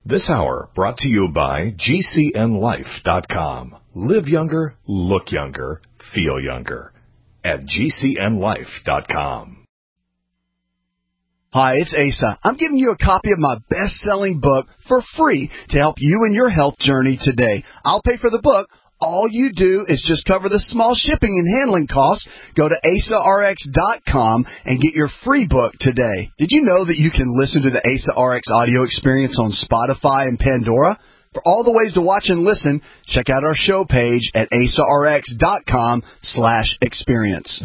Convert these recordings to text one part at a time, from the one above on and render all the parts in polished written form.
This hour brought to you by GCNLife.com. Live younger, look younger, feel younger. At GCNLife.com. Hi, it's Asa. I'm giving you a copy of my best-selling book for free to help you in your health journey today. I'll pay for the book. All you do is just cover the small shipping and handling costs. Go to AsaRx.com and get your free book today. Did you know that you can listen to the Asa RX audio experience on Spotify and Pandora? For all the ways to watch and listen, check out our show page at AsaRx.com/experience.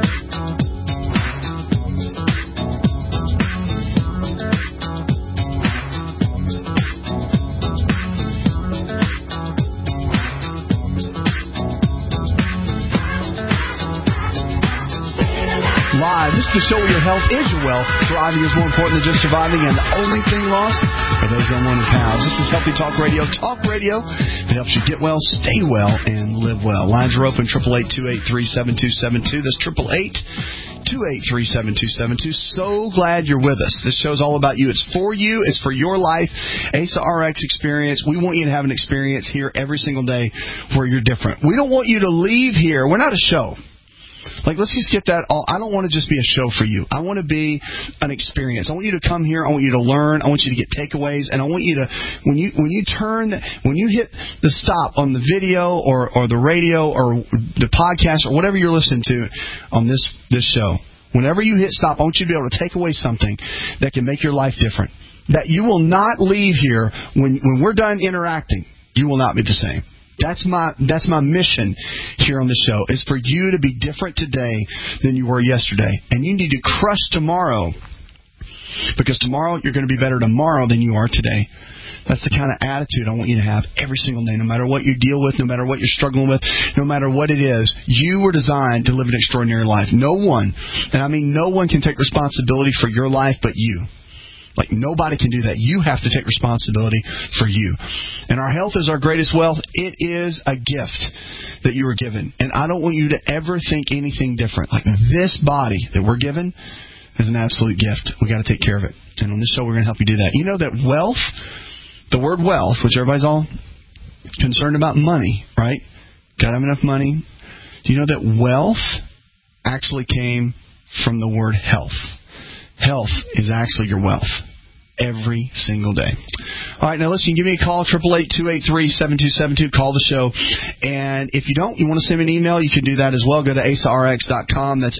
Live. This is the show where your health is your wealth. Thriving is more important than just surviving, and the only thing lost are those unwanted pounds. This is Healthy Talk Radio. Talk radio that helps you get well, stay well, and live well. Lines are open, 888-283-7272. That's 888-283-7272. So glad you're with us. This show's all about you. It's for you. It's for your life. Asa RX experience. We want you to have an experience here every single day where you're different. We don't want you to leave here. We're not a show. Like, let's just get that all. I don't want to just be a show for you. I want to be an experience. I want you to come here. I want you to learn. I want you to get takeaways. And I want you to, when you hit the stop on the video or the radio or the podcast or whatever you're listening to on this show, whenever you hit stop, I want you to be able to take away something that can make your life different. That you will not leave here when we're done interacting. You will not be the same. That's my mission here on the show, is for you to be different today than you were yesterday. And you need to crush tomorrow, because tomorrow you're going to be better tomorrow than you are today. That's the kind of attitude I want you to have every single day, no matter what you deal with, no matter what you're struggling with, no matter what it is. You were designed to live an extraordinary life. No one, and I mean no one, can take responsibility for your life but you. Like, nobody can do that. You have to take responsibility for you. And our health is our greatest wealth. It is a gift that you were given. And I don't want you to ever think anything different. Like, this body that we're given is an absolute gift. We've got to take care of it. And on this show, we're going to help you do that. You know that wealth, the word wealth, which everybody's all concerned about money, right? Got to have enough money. Do you know that wealth actually came from the word health? Health is actually your wealth. Every single day. All right, now listen, give me a call, 888-283-7272. Call the show. And if you don't, you want to send me an email, you can do that as well. Go to AsaRx.com. That's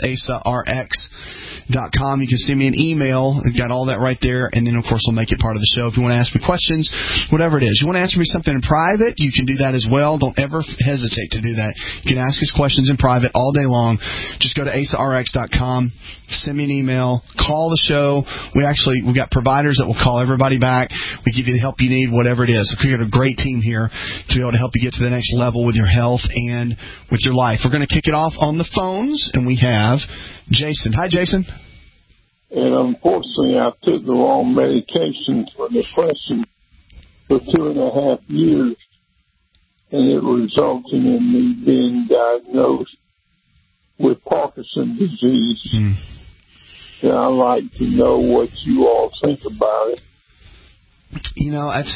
AsaRx.com. You can send me an email. We've got all that right there. And then, of course, we'll make it part of the show. If you want to ask me questions, whatever it is. You want to answer me something in private, you can do that as well. Don't ever hesitate to do that. You can ask us questions in private all day long. Just go to AsaRx.com. Send me an email. Call the show. We've got providers that will call everybody back. We give you the help you need, whatever it is. So we've got a great team here to be able to help you get to the next level with your health and with your life. We're going to kick it off on the phones, and we have Jason. Hi, Jason. And unfortunately, I took the wrong medication for depression for 2.5 years, and it resulted in me being diagnosed with Parkinson's disease. And I'd like to know what you all think about it. You know, I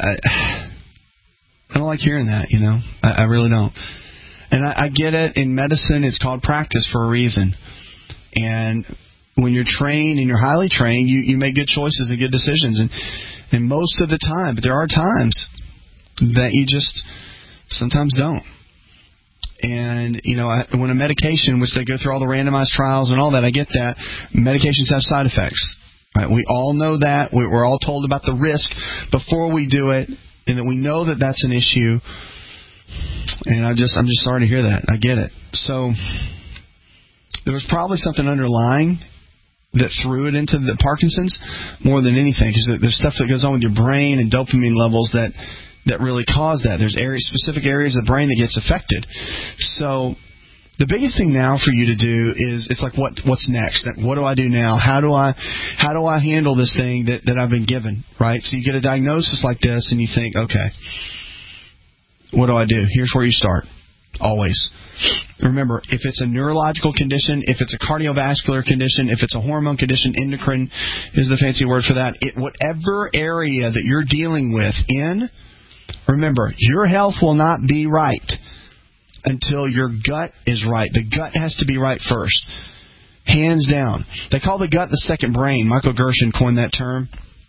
don't like hearing that, you know. I really don't. And I get it. In medicine, it's called practice for a reason. And when you're trained and you're highly trained, you make good choices and good decisions. And most of the time, but there are times that you just sometimes don't. And, you know, when a medication, which they go through all the randomized trials and all that, I get that. Medications have side effects. Right? We all know that. We're all told about the risk before we do it, and that we know that that's an issue. And I'm just sorry to hear that. I get it. So there was probably something underlying that threw it into the Parkinson's more than anything, because there's stuff that goes on with your brain and dopamine levels that really cause that. There's specific areas of the brain that gets affected. So the biggest thing now for you to do is, it's like, what's next? What do I do now? How do I handle this thing that I've been given, right? So you get a diagnosis like this and you think, okay, what do I do? Here's where you start. Always. Remember, if it's a neurological condition, if it's a cardiovascular condition, if it's a hormone condition, endocrine is the fancy word for that. Whatever area that you're dealing with remember, your health will not be right until your gut is right. The gut has to be right first. Hands down. They call the gut the second brain. Michael Gershon coined that term.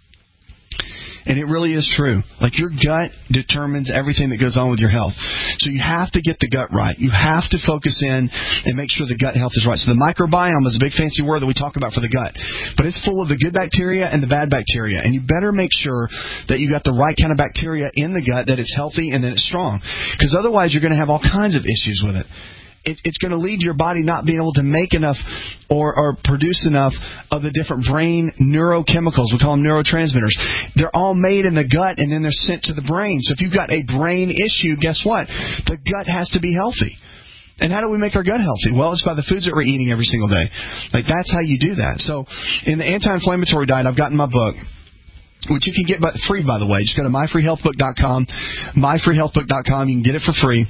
And it really is true. Like, your gut determines everything that goes on with your health. So you have to get the gut right. You have to focus in and make sure the gut health is right. So the microbiome is a big fancy word that we talk about for the gut. But it's full of the good bacteria and the bad bacteria. And you better make sure that you got the right kind of bacteria in the gut, that it's healthy and that it's strong. Because otherwise you're going to have all kinds of issues with it. It's going to lead to your body not being able to make enough or produce enough of the different brain neurochemicals. We call them neurotransmitters. They're all made in the gut, and then they're sent to the brain. So if you've got a brain issue, guess what? The gut has to be healthy. And how do we make our gut healthy? Well, it's by the foods that we're eating every single day. Like, that's how you do that. So in the anti-inflammatory diet, I've got in my book, which you can get free, by the way. Just go to myfreehealthbook.com, myfreehealthbook.com. You can get it for free.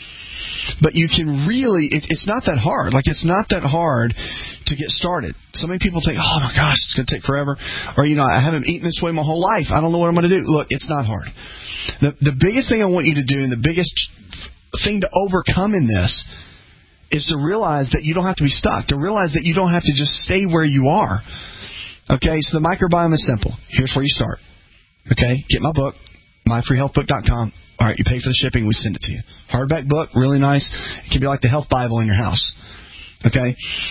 But you can really, it's not that hard. Like, it's not that hard to get started. So many people think, oh my gosh, it's going to take forever. Or, I haven't eaten this way my whole life. I don't know what I'm going to do. Look, it's not hard. The biggest thing I want you to do, and the biggest thing to overcome in this, is to realize that you don't have to be stuck. To realize that you don't have to just stay where you are. Okay, so the microbiome is simple. Here's where you start. Okay, get my book, myfreehealthbook.com. All right, you pay for the shipping, we send it to you. Hardback book, really nice. It can be like the health Bible in your house. Okay?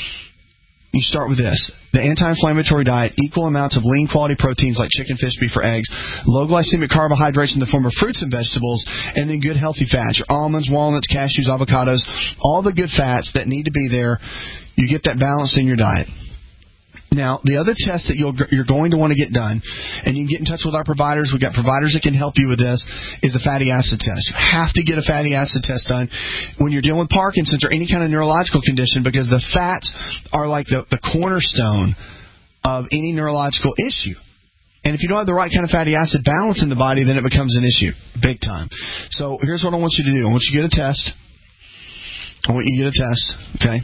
You start with this. The anti-inflammatory diet, equal amounts of lean quality proteins like chicken, fish, beef, or eggs, low glycemic carbohydrates in the form of fruits and vegetables, and then good healthy fats. Your almonds, walnuts, cashews, avocados, all the good fats that need to be there. You get that balance in your diet. Now, the other test that you're going to want to get done, and you can get in touch with our providers, we've got providers that can help you with this, is the fatty acid test. You have to get a fatty acid test done when you're dealing with Parkinson's or any kind of neurological condition, because the fats are like the cornerstone of any neurological issue. And if you don't have the right kind of fatty acid balance in the body, then it becomes an issue, big time. So here's what I want you to do. I want you to get a test. Okay?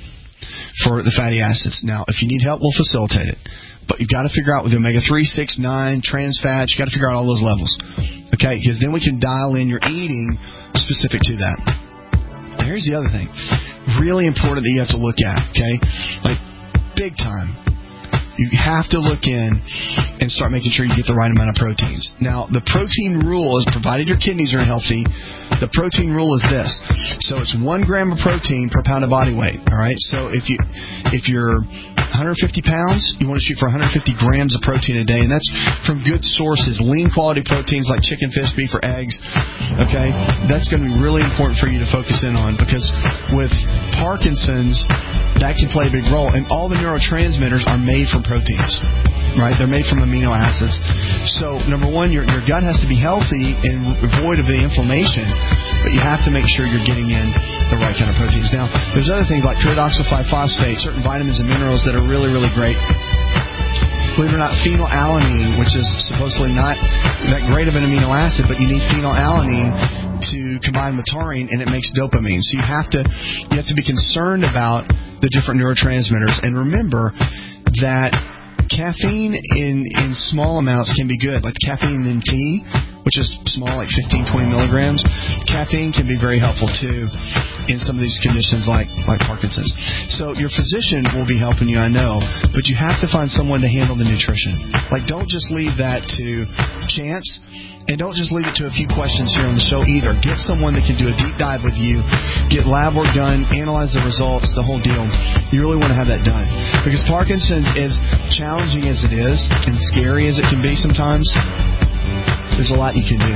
For the fatty acids. Now, if you need help, we'll facilitate it. But you've got to figure out with the omega-3, 6, 9, trans fats, you've got to figure out all those levels. Okay? Because then we can dial in your eating specific to that. Here's the other thing. Really important that you have to look at. Okay? Like, big time. You have to look in and start making sure you get the right amount of proteins. Now, the protein rule is, provided your kidneys are healthy, the protein rule is this. So it's 1 gram of protein per pound of body weight. All right. So if you're 150 pounds, you want to shoot for 150 grams of protein a day, and that's from good sources, lean quality proteins like chicken, fish, beef, or eggs. Okay, that's going to be really important for you to focus in on, because with Parkinson's, that can play a big role, and all the neurotransmitters are made from proteins. Right? They're made from amino acids. So, number one, your gut has to be healthy and void of the inflammation, but you have to make sure you're getting in the right kind of proteins. Now, there's other things like pyridoxal 5-phosphate, certain vitamins and minerals that are really, really great. Believe it or not, phenylalanine, which is supposedly not that great of an amino acid, but you need phenylalanine to combine with taurine, and it makes dopamine. So you have to be concerned about the different neurotransmitters. And remember that caffeine in small amounts can be good, like caffeine in tea, which is small, like 15, 20 milligrams. Caffeine can be very helpful, too, in some of these conditions like Parkinson's. So your physician will be helping you, I know, but you have to find someone to handle the nutrition. Like, don't just leave that to chance, and don't just leave it to a few questions here on the show either. Get someone that can do a deep dive with you, get lab work done, analyze the results, the whole deal. You really want to have that done. Because Parkinson's, is challenging as it is and scary as it can be sometimes, there's a lot you can do.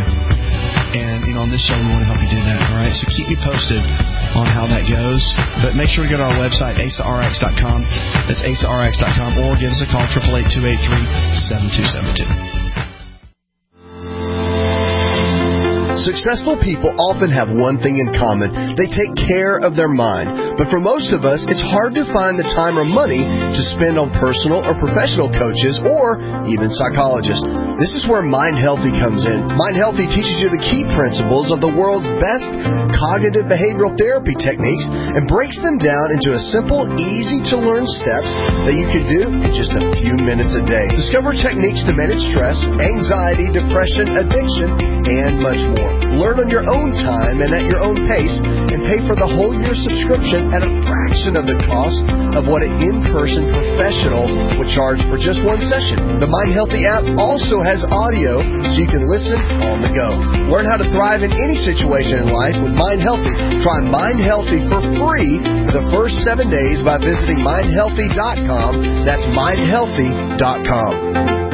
And, on this show, we want to help you do that, all right? So keep me posted on how that goes. But make sure to go to our website, asarx.com. That's asarx.com. Or give us a call, 888-283-7272. Successful people often have one thing in common. They take care of their mind. But for most of us, it's hard to find the time or money to spend on personal or professional coaches or even psychologists. This is where Mind Healthy comes in. Mind Healthy teaches you the key principles of the world's best cognitive behavioral therapy techniques and breaks them down into a simple, easy-to-learn steps that you can do in just a few minutes a day. Discover techniques to manage stress, anxiety, depression, addiction, and much more. Learn on your own time and at your own pace, and pay for the whole year subscription at a fraction of the cost of what an in-person professional would charge for just one session. The Mind Healthy app also has audio so you can listen on the go. Learn how to thrive in any situation in life with Mind Healthy. Try Mind Healthy for free for the first 7 days by visiting mindhealthy.com. That's mindhealthy.com.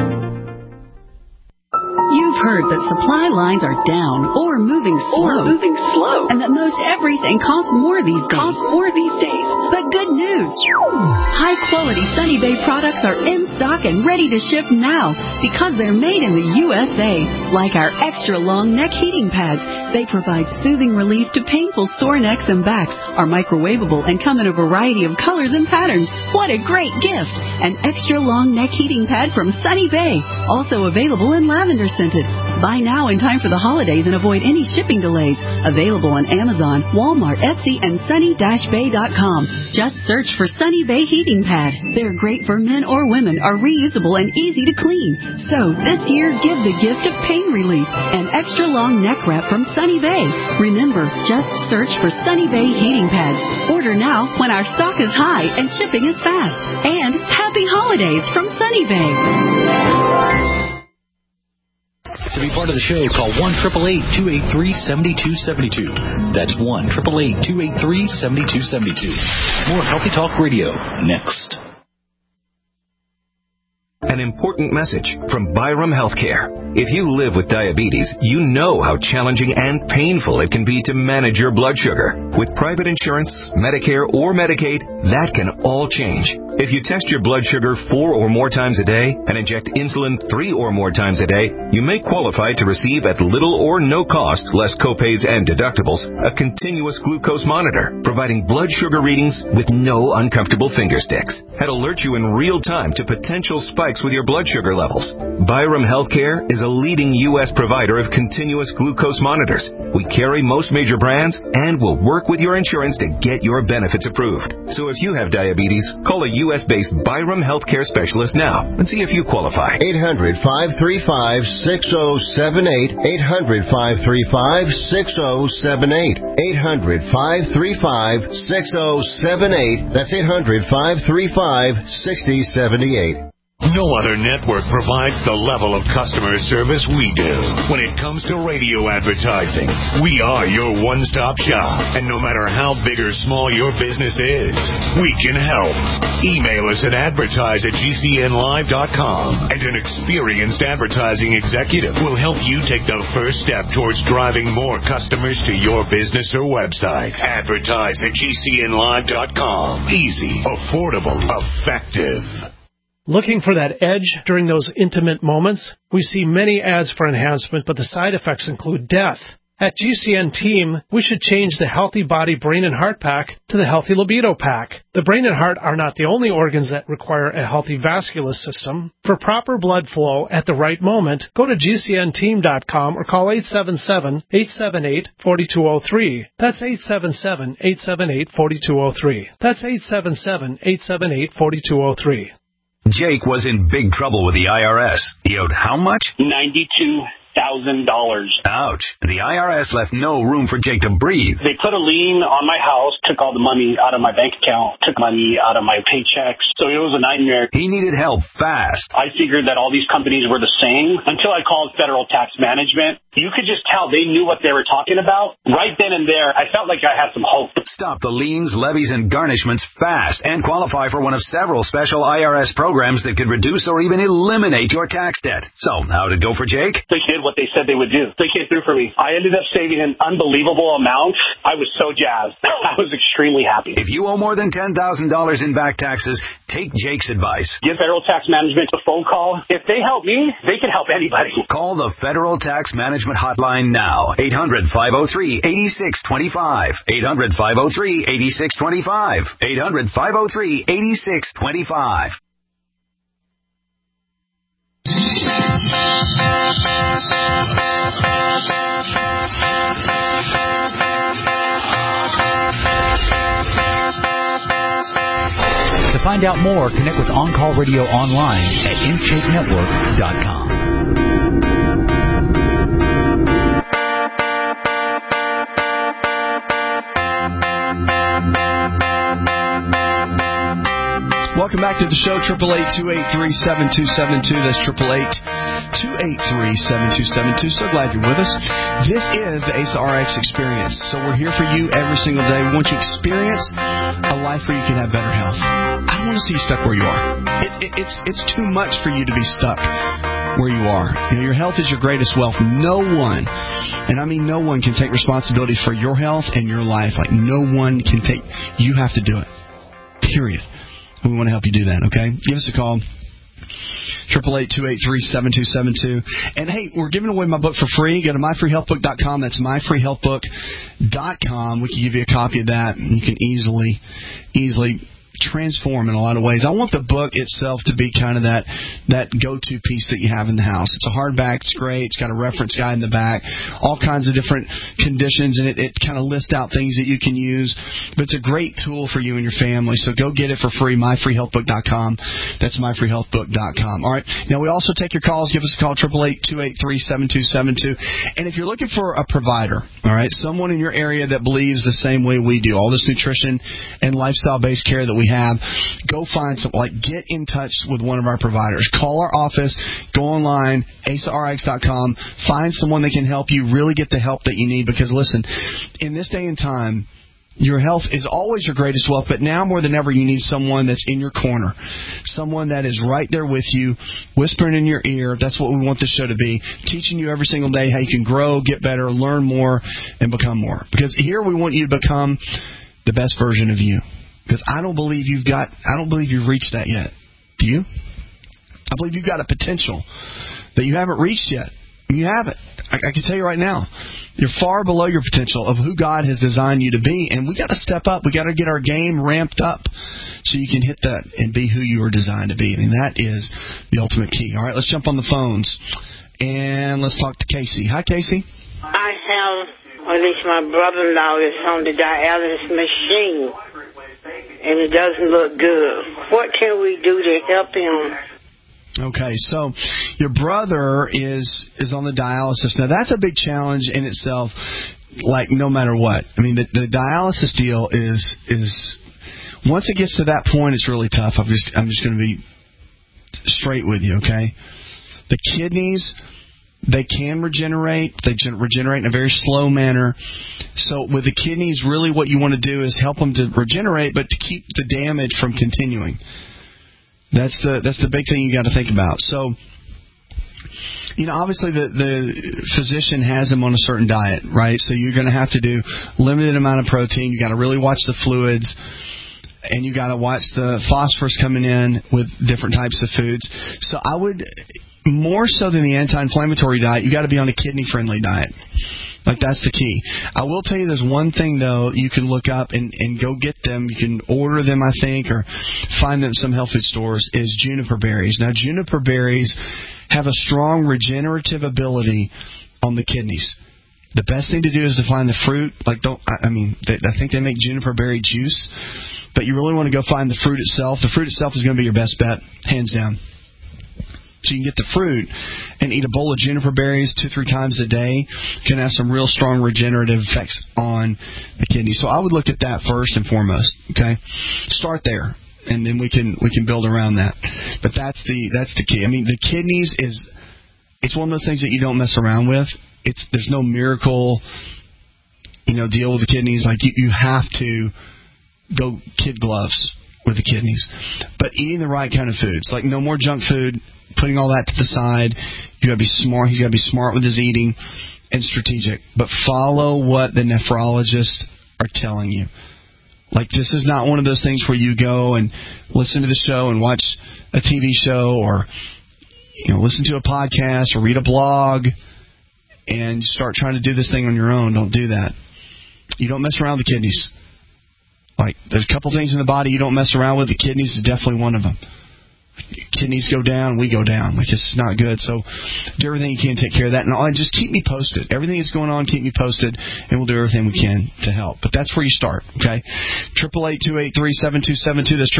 You've heard that supply lines are down or moving slow. And that most everything costs more these days. But good news. High-quality Sunny Bay products are in stock and ready to ship now because they're made in the USA. Like our extra-long neck heating pads. They provide soothing relief to painful sore necks and backs, are microwavable, and come in a variety of colors and patterns. What a great gift! An extra-long neck heating pad from Sunny Bay. Also available in lavender scented. Buy now in time for the holidays and avoid any shipping delays. Available on Amazon, Walmart, Etsy, and sunny-bay.com. Just search for Sunny Bay Heating Pad. They're great for men or women, are reusable and easy to clean. So this year, give the gift of pain relief. An extra long neck wrap from Sunny Bay. Remember, just search for Sunny Bay Heating Pads. Order now when our stock is high and shipping is fast. And happy holidays from Sunny Bay. To be part of the show, call 1-888-283-7272. That's 1-888-283-7272. More Healthy Talk Radio next. An important message from Byram Healthcare. If you live with diabetes, you know how challenging and painful it can be to manage your blood sugar. With private insurance, Medicare, or Medicaid, that can all change. If you test your blood sugar 4 or more times a day and inject insulin 3 or more times a day, you may qualify to receive at little or no cost, less copays and deductibles, a continuous glucose monitor, providing blood sugar readings with no uncomfortable finger sticks. That alert you in real time to potential spikes with your blood sugar levels. Byram Healthcare is a leading U.S. provider of continuous glucose monitors. We carry most major brands and will work with your insurance to get your benefits approved. So if you have diabetes, call a U.S.-based Byram Healthcare specialist now and see if you qualify. 800-535-6078. 800-535-6078. 800-535-6078. That's 800-535-6078. No other network provides the level of customer service we do. When it comes to radio advertising, we are your one-stop shop. And no matter how big or small your business is, we can help. Email us at advertise@gcnlive.com, and an experienced advertising executive will help you take the first step towards driving more customers to your business or website. Advertise@gcnlive.com. Easy, affordable, effective. Looking for that edge during those intimate moments? We see many ads for enhancement, but the side effects include death. At GCN Team, we should change the Healthy Body, Brain, and Heart Pack to the Healthy Libido Pack. The brain and heart are not the only organs that require a healthy vascular system. For proper blood flow at the right moment, go to GCNteam.com or call 877-878-4203. That's 877-878-4203. That's 877-878-4203. Jake was in big trouble with the IRS. He owed how much? $92,000. Ouch. The IRS left no room for Jake to breathe. They put a lien on my house, took all the money out of my bank account, took money out of my paychecks. So it was a nightmare. He needed help fast. I figured that all these companies were the same until I called Federal Tax Management. You could just tell they knew what they were talking about. Right then and there, I felt like I had some hope. Stop the liens, levies, and garnishments fast and qualify for one of several special IRS programs that could reduce or even eliminate your tax debt. So, how'd it go for Jake? It did what they said they would do. They came through for me. I ended up saving an unbelievable amount. I was so jazzed. I was extremely happy. If you owe more than $10,000 in back taxes, take Jake's advice. Give Federal Tax Management a phone call. If they help me, they can help anybody. Call the Federal Tax Management Hotline now. 800-503-8625. 800-503-8625. 800-503-8625. To find out more, connect with On Call Radio online at InShapeNetwork.com. Welcome back to the show, 888-283-7272. That's 888-283-7272. So glad you're with us. This is the ASA RX Experience. So we're here for you every single day. We want you to experience a life where you can have better health. I don't want to see you stuck where you are. It's too much for you to be stuck where you are. You know, your health is your greatest wealth. No one, and I mean no one, can take responsibility for your health and your life. Like no one can take. You have to do it. Period. We want to help you do that, okay? Give us a call, 888-283-7272. And, hey, we're giving away my book for free. Go to myfreehealthbook.com. That's myfreehealthbook.com. We can give you a copy of that, and you can easily transform in a lot of ways. I want the book itself to be kind of that go-to piece that you have in the house. It's a hardback. It's great. It's got a reference guide in the back, all kinds of different conditions, and it kind of lists out things that you can use. But it's a great tool for you and your family. So go get it for free, myfreehealthbook.com. That's myfreehealthbook.com. All right. Now, we also take your calls. Give us a call, 888-283-7272. And if you're looking for a provider, all right, someone in your area that believes the same way we do, all this nutrition and lifestyle-based care that we have, go find some, get in touch with one of our providers. Call our office, go online, asarx.com, find someone that can help you really get the help that you need. Because listen, in this day and time, your health is always your greatest wealth, but now more than ever, you need someone that's in your corner, someone that is right there with you, whispering in your ear. That's what we want this show to be, teaching you every single day how you can grow, get better, learn more, and become more. Because here we want you to become the best version of you. Because I don't believe you've reached that yet. Do you? I believe you've got a potential that you haven't reached yet. You haven't. I can tell you right now, you're far below your potential of who God has designed you to be, and we got to step up. We got to get our game ramped up so you can hit that and be who you are designed to be. And that is the ultimate key. All right, let's jump on the phones and let's talk to Casey. Hi, Casey. I have, or at least my brother-in-law is on the dialysis machine, and it doesn't look good. What can we do to help him? Okay, so your brother is on the dialysis. Now, that's a big challenge in itself, no matter what. I mean, the dialysis deal is once it gets to that point, it's really tough. I'm just going to be straight with you, okay? The kidneys, they can regenerate. They regenerate in a very slow manner. So with the kidneys, really what you want to do is help them to regenerate, but to keep the damage from continuing. That's the big thing you got to think about. So, obviously the physician has him on a certain diet, right? So you're going to have to do limited amount of protein. You got to really watch the fluids, and you got to watch the phosphorus coming in with different types of foods. So I would, more so than the anti-inflammatory diet, you got to be on a kidney-friendly diet. That's the key. I will tell you there's one thing, though, you can look up and go get them. You can order them, I think, or find them at some health food stores, is juniper berries. Now, juniper berries have a strong regenerative ability on the kidneys. The best thing to do is to find the fruit. I think they make juniper berry juice, but you really want to go find the fruit itself. The fruit itself is going to be your best bet, hands down. So you can get the fruit and eat a bowl of juniper berries 2-3 times a day. Can have some real strong regenerative effects on the kidney. So I would look at that first and foremost. Okay, start there, and then we can build around that. But that's the key. I mean, the kidneys it's one of those things that you don't mess around with. There's no miracle, deal with the kidneys. You have to go kid gloves with the kidneys. But eating the right kind of foods, no more junk food. putting all that to the side. You got to be smart. He's got to be smart with his eating and strategic. But follow what the nephrologists are telling you. Like, this is not one of those things where you go and listen to the show and watch a TV show or, listen to a podcast or read a blog and start trying to do this thing on your own. Don't do that. You don't mess around with the kidneys. Like, there's a couple things in the body you don't mess around with. The kidneys is definitely one of them. Kidneys go down, we go down. Like, it's not good. So do everything you can to take care of that. And just keep me posted. Everything that's going on, keep me posted, and we'll do everything we can to help. But that's where you start, okay? 888-283-7272. That's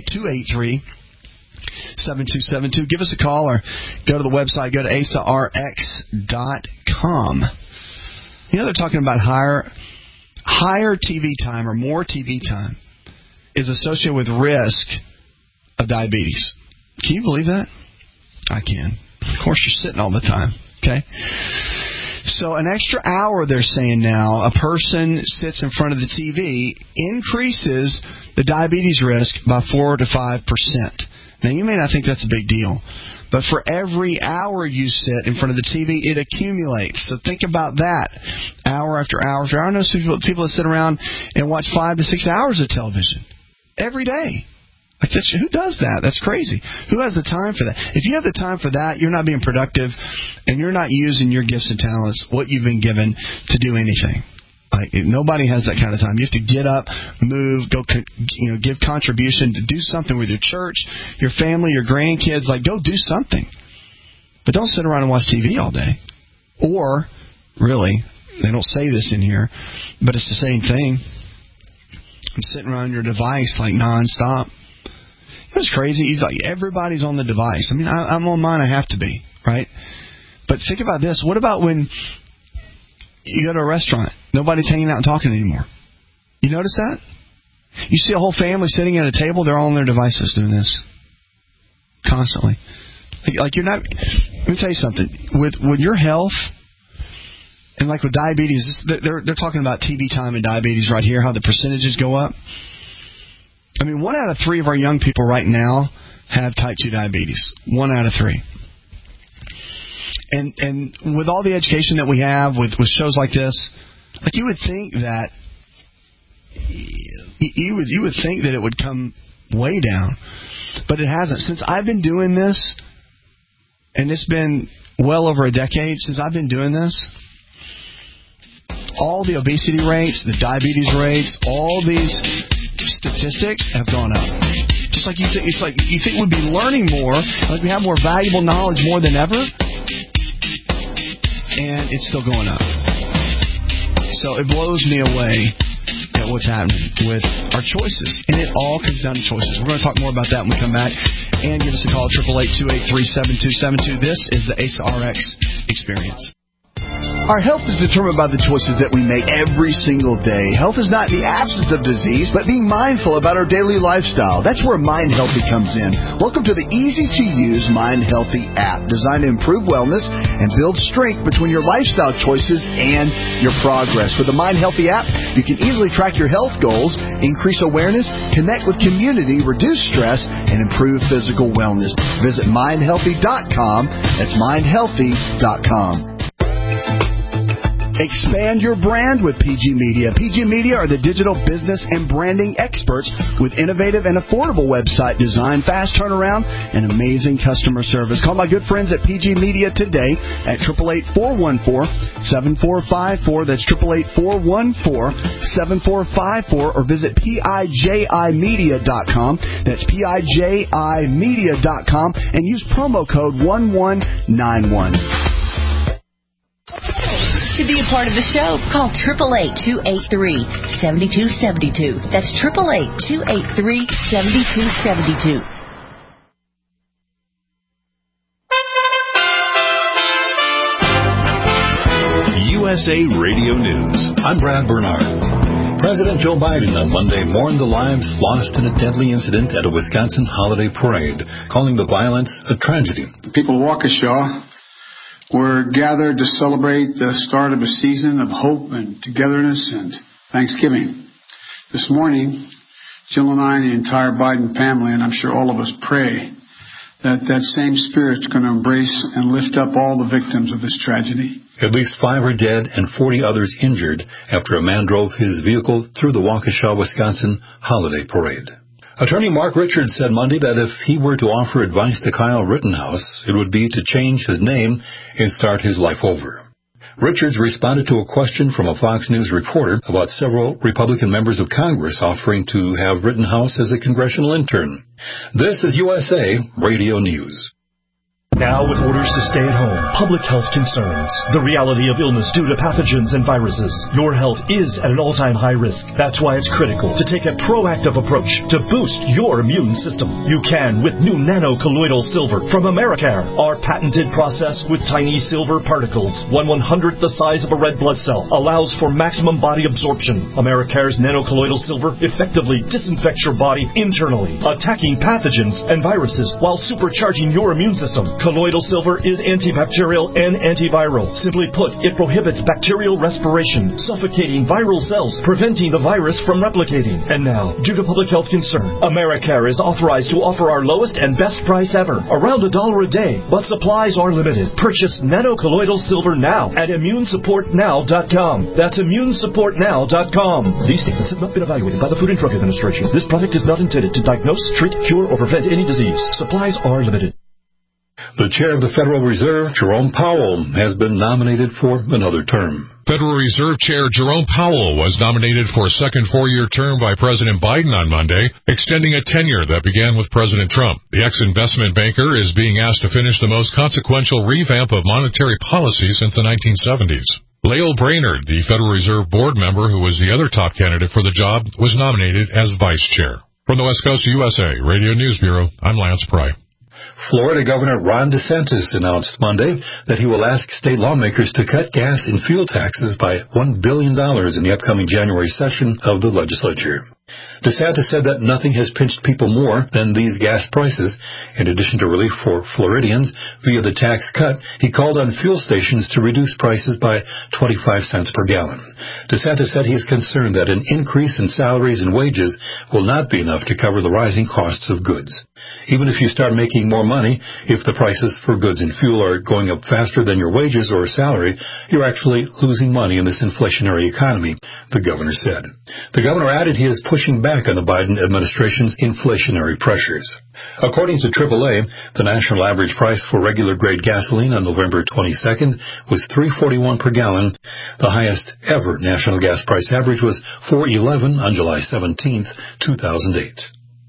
888-283-7272. Give us a call or go to the website. Go to AsaRx.com. They're talking about higher TV time or more TV time is associated with risk of diabetes. Can you believe that? I can. Of course, you're sitting all the time, okay? So an extra hour, they're saying now, a person sits in front of the TV increases the diabetes risk by 4 to 5%. Now, you may not think that's a big deal, but for every hour you sit in front of the TV, it accumulates. So think about that. Hour after hour after hour. I know some people that sit around and watch 5 to 6 hours of television every day. Like, who does that? That's crazy. Who has the time for that? If you have the time for that, you're not being productive, and you're not using your gifts and talents, what you've been given, to do anything. Like, nobody has that kind of time. You have to get up, move, go, give contribution, to do something with your church, your family, your grandkids. Like, go do something. But don't sit around and watch TV all day. Or, really, they don't say this in here, but it's the same thing. I'm sitting around your device like nonstop. It's crazy. It's like everybody's on the device. I mean, I'm on mine. I have to be, right? But think about this. What about when you go to a restaurant? Nobody's hanging out and talking anymore. You notice that? You see a whole family sitting at a table. They're all on their devices doing this constantly. Like you're not. Let me tell you something. With your health and like with diabetes, they're talking about TV time and diabetes right here. How the percentages go up. I mean, 1 out of 3 of our young people right now have type 2 diabetes. 1 out of 3. And with all the education that we have, with shows like this, like you would think that you would think that it would come way down, but it hasn't. Since I've been doing this, and it's been well over a decade since I've been doing this, all the obesity rates, the diabetes rates, all these statistics have gone up. Just like you think, it's like you think we'd be learning more, like we have more valuable knowledge more than ever, and it's still going up. So it blows me away at what's happening with our choices, and it all comes down to choices. We're going to talk more about that when we come back, and give us a call, 888-283-7272. This is the Asa RX Experience. Our health is determined by the choices that we make every single day. Health is not the absence of disease, but being mindful about our daily lifestyle. That's where Mind Healthy comes in. Welcome to the easy-to-use Mind Healthy app, designed to improve wellness and build strength between your lifestyle choices and your progress. With the Mind Healthy app, you can easily track your health goals, increase awareness, connect with community, reduce stress, and improve physical wellness. Visit mindhealthy.com. That's mindhealthy.com. Expand your brand with PG Media. PG Media are the digital business and branding experts with innovative and affordable website design, fast turnaround, and amazing customer service. Call my good friends at PG Media today at 888-414-7454. That's 888-414-7454, or visit PIJImedia.com. That's PIJImedia.com, and use promo code 1191. To be a part of the show, call 888-283-7272. That's 888-283-7272. USA Radio News. I'm Brad Bernards. President Joe Biden on Monday mourned the lives lost in a deadly incident at a Wisconsin holiday parade, calling the violence a tragedy. People of Waukesha were gathered to celebrate the start of a season of hope and togetherness and Thanksgiving. This morning, Jill and I and the entire Biden family, and I'm sure all of us, pray that same Spirit's going to embrace and lift up all the victims of this tragedy. At least 5 are dead and 40 others injured after a man drove his vehicle through the Waukesha, Wisconsin holiday parade. Attorney Mark Richards said Monday that if he were to offer advice to Kyle Rittenhouse, it would be to change his name and start his life over. Richards responded to a question from a Fox News reporter about several Republican members of Congress offering to have Rittenhouse as a congressional intern. This is USA Radio News. Now, with orders to stay at home, public health concerns, the reality of illness due to pathogens and viruses, your health is at an all-time high risk. That's why it's critical to take a proactive approach to boost your immune system. You can with new nano-colloidal silver from Americare. Our patented process with tiny silver particles, 1/100th the size of a red blood cell, allows for maximum body absorption. Americare's nano-colloidal silver effectively disinfects your body internally, attacking pathogens and viruses while supercharging your immune system. Colloidal silver is antibacterial and antiviral. Simply put, it prohibits bacterial respiration, suffocating viral cells, preventing the virus from replicating. And now, due to public health concern, Americare is authorized to offer our lowest and best price ever, around $1 a day, but supplies are limited. Purchase nano-colloidal silver now at immunesupportnow.com. That's immunesupportnow.com. These statements have not been evaluated by the Food and Drug Administration. This product is not intended to diagnose, treat, cure, or prevent any disease. Supplies are limited. The chair of the Federal Reserve, Jerome Powell, has been nominated for another term. Federal Reserve Chair Jerome Powell was nominated for a second four-year term by President Biden on Monday, extending a tenure that began with President Trump. The ex-investment banker is being asked to finish the most consequential revamp of monetary policy since the 1970s. Lael Brainerd, the Federal Reserve board member who was the other top candidate for the job, was nominated as vice chair. From the West Coast of USA Radio News Bureau, I'm Lance Pry. Florida Governor Ron DeSantis announced Monday that he will ask state lawmakers to cut gas and fuel taxes by $1 billion in the upcoming January session of the legislature. DeSantis said that nothing has pinched people more than these gas prices. In addition to relief for Floridians via the tax cut, he called on fuel stations to reduce prices by 25 cents per gallon. DeSantis said he is concerned that an increase in salaries and wages will not be enough to cover the rising costs of goods. Even if you start making more money, if the prices for goods and fuel are going up faster than your wages or salary, you're actually losing money in this inflationary economy, the governor said. The governor added he is pushing back on the Biden administration's inflationary pressures. According to AAA, the national average price for regular grade gasoline on November 22nd was $3.41 per gallon. The highest ever national gas price average was $4.11 on July 17th, 2008.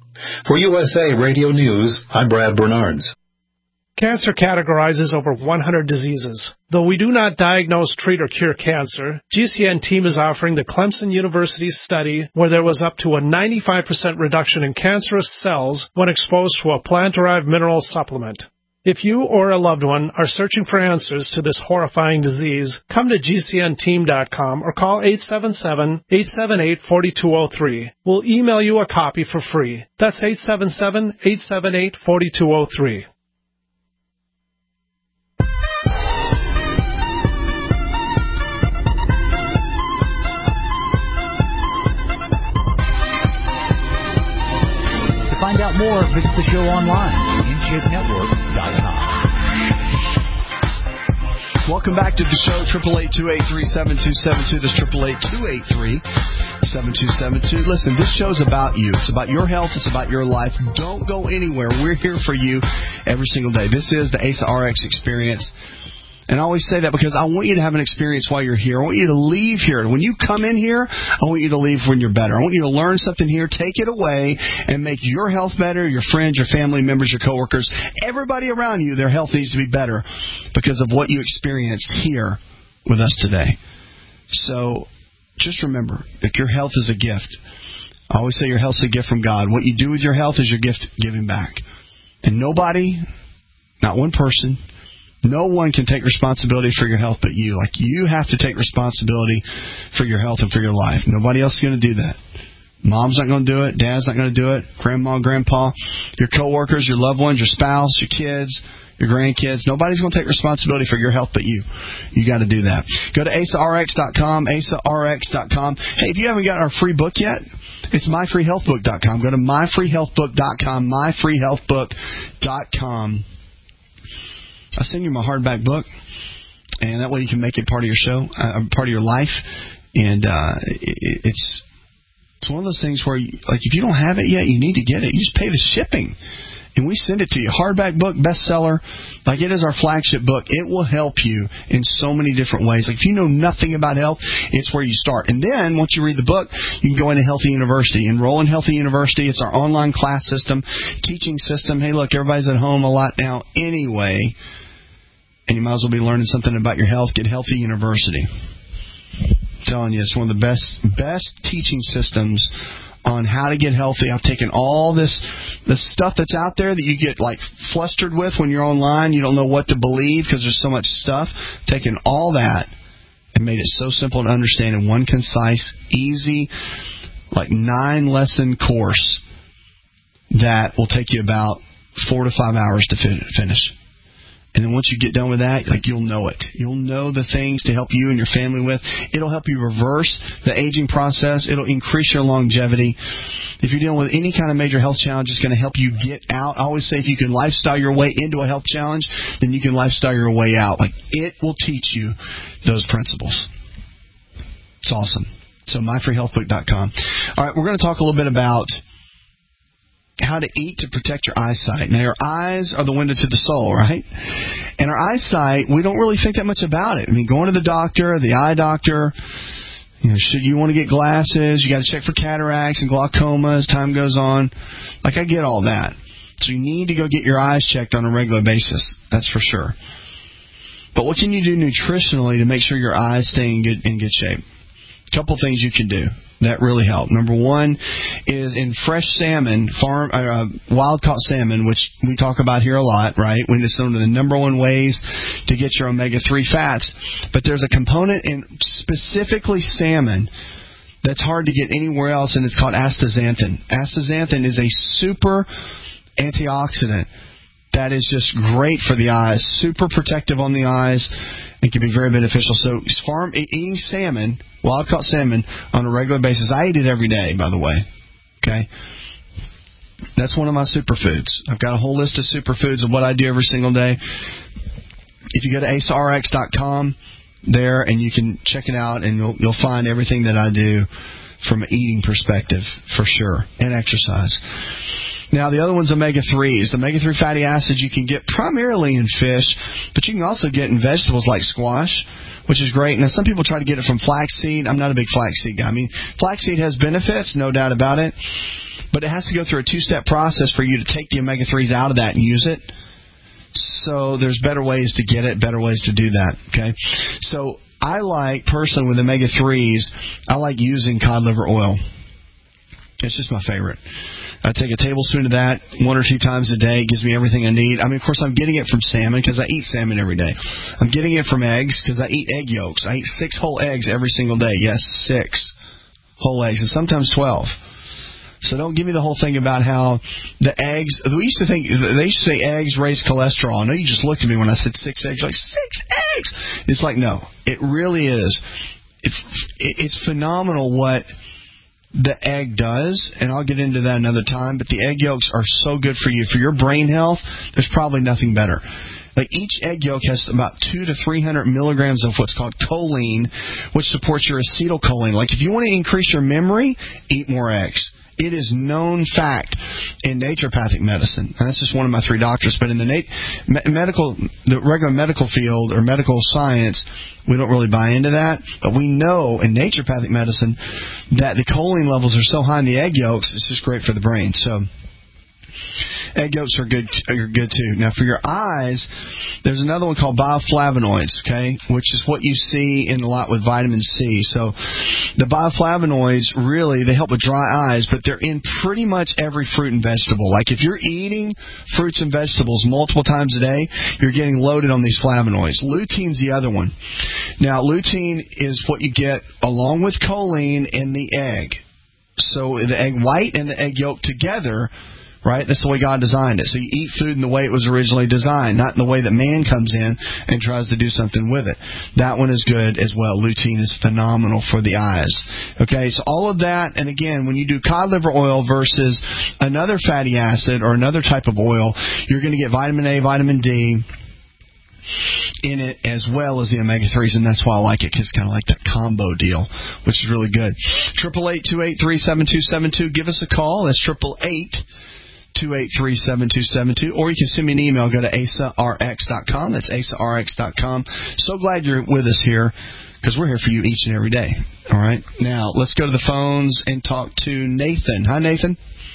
For USA Radio News, I'm Brad Bernards. Cancer categorizes over 100 diseases. Though we do not diagnose, treat, or cure cancer, GCN team is offering the Clemson University study where there was up to a 95% reduction in cancerous cells when exposed to a plant-derived mineral supplement. If you or a loved one are searching for answers to this horrifying disease, come to GCNteam.com or call 877-878-4203. We'll email you a copy for free. That's 877-878-4203. To find out more, visit the show online, InShapeNetwork.com. Welcome back to the show, 888-283-7272. This 888-283-7272. Listen, this show's about you. It's about your health. It's about your life. Don't go anywhere. We're here for you every single day. This is the ASA RX experience. And I always say that because I want you to have an experience while you're here. I want you to leave here. When you come in here, I want you to leave when you're better. I want you to learn something here, take it away, and make your health better, your friends, your family members, your coworkers, everybody around you, their health needs to be better because of what you experienced here with us today. So just remember that your health is a gift. I always say your health is a gift from God. What you do with your health is your gift giving back. And nobody, not one person, no one can take responsibility for your health but you. Like, you have to take responsibility for your health and for your life. Nobody else is going to do that. Mom's not going to do it. Dad's not going to do it. Grandma, grandpa, your coworkers, your loved ones, your spouse, your kids. your grandkids. Nobody's going to take responsibility for your health but you. You got to do that. Go to AsaRx.com, AsaRx.com. Hey, if you haven't got our free book yet, it's MyFreeHealthBook.com. Go to MyFreeHealthBook.com, MyFreeHealthBook.com. I'll send you my hardback book, and that way you can make it part of your show, part of your life. And it's one of those things where, like, if you don't have it yet, you need to get it. You just pay the shipping, and we send it to you. Hardback book, bestseller. Like, it is our flagship book. It will help you in so many different ways. Like, if you know nothing about health, it's where you start. And then, once you read the book, you can go into Healthy University. Enroll in Healthy University. It's our online class system, teaching system. Hey, look, everybody's at home a lot now anyway, and you might as well be learning something about your health. Get Healthy University. I'm telling you, it's one of the best teaching systems on how to get healthy. I've taken all the stuff that's out there that you get like flustered with when you're online. You don't know what to believe because there's so much stuff. Taken all that and made it so simple to understand in one concise, easy, like 9-lesson course that will take you about 4 to 5 hours to finish. And then once you get done with that, like, you'll know it. You'll know the things to help you and your family with. It'll help you reverse the aging process. It'll increase your longevity. If you're dealing with any kind of major health challenge, it's going to help you get out. I always say if you can lifestyle your way into a health challenge, then you can lifestyle your way out. Like, it will teach you those principles. It's awesome. So, myfreehealthbook.com. All right, we're going to talk a little bit about how to eat to protect your eyesight. Now, your eyes are the window to the soul, right? And our eyesight, we don't really think that much about it. I mean, going to the doctor, the eye doctor, should you want to get glasses? You got to check for cataracts and glaucoma as time goes on. Like, I get all that. So you need to go get your eyes checked on a regular basis. That's for sure. But what can you do nutritionally to make sure your eyes stay in good shape? A couple things you can do that really help. Number one is in fresh salmon, wild-caught salmon, which we talk about here a lot, right? It's one of the number one ways to get your omega-3 fats. But there's a component in specifically salmon that's hard to get anywhere else, and it's called astaxanthin. Astaxanthin is a super antioxidant that is just great for the eyes, super protective on the eyes. It can be very beneficial. So eating salmon, wild-caught salmon, on a regular basis. I eat it every day, by the way. Okay? That's one of my superfoods. I've got a whole list of superfoods of what I do every single day. If you go to AsaRx.com there, and you can check it out, and you'll find everything that I do from an eating perspective, for sure, and exercise. Now, the other one's omega-3s. The omega-3 fatty acids you can get primarily in fish, but you can also get in vegetables like squash, which is great. Now, some people try to get it from flaxseed. I'm not a big flaxseed guy. I mean, flaxseed has benefits, no doubt about it, but it has to go through a 2-step process for you to take the omega-3s out of that and use it. So there's better ways to get it, better ways to do that, okay? So I like, personally, with omega-3s, I like using cod liver oil. It's just my favorite. I take a tablespoon of that 1 or 2 times a day. It gives me everything I need. I mean, of course, I'm getting it from salmon because I eat salmon every day. I'm getting it from eggs because I eat egg yolks. I eat 6 whole eggs every single day. Yes, 6 whole eggs, and sometimes 12. So don't give me the whole thing about how the eggs. They used to say eggs raise cholesterol. I know you just looked at me when I said 6 eggs. You're like, 6 eggs? It's like, no, it really is. It's phenomenal what the egg does, and I'll get into that another time, but the egg yolks are so good for you. For your brain health, there's probably nothing better. Like, each egg yolk has about 200 to 300 milligrams of what's called choline, which supports your acetylcholine. Like, if you want to increase your memory, eat more eggs. It is known fact in naturopathic medicine. And that's just one of my 3 doctors. But in the regular medical field or medical science, we don't really buy into that. But we know in naturopathic medicine that the choline levels are so high in the egg yolks, it's just great for the brain. So egg yolks are good too. Now, for your eyes, there's another one called bioflavonoids, okay, which is what you see in a lot with vitamin C. So the bioflavonoids, really, they help with dry eyes, but they're in pretty much every fruit and vegetable. Like, if you're eating fruits and vegetables multiple times a day, you're getting loaded on these flavonoids. Lutein's the other one. Now, lutein is what you get along with choline in the egg. So the egg white and the egg yolk together right? That's the way God designed it. So you eat food in the way it was originally designed, not in the way that man comes in and tries to do something with it. That one is good as well. Lutein is phenomenal for the eyes. Okay, so all of that, and again, when you do cod liver oil versus another fatty acid or another type of oil, you're going to get vitamin A, vitamin D in it, as well as the omega-3s, and that's why I like it, because it's kind of like that combo deal, which is really good. 888-283-7272. Give us a call. That's 888-283-7272. Or you can send me an email. Go to asarx.com. That's asarx.com. So glad you're with us here, because we're here for you each and every day. All right? Now, let's go to the phones and talk to Nathan. Hi, Nathan.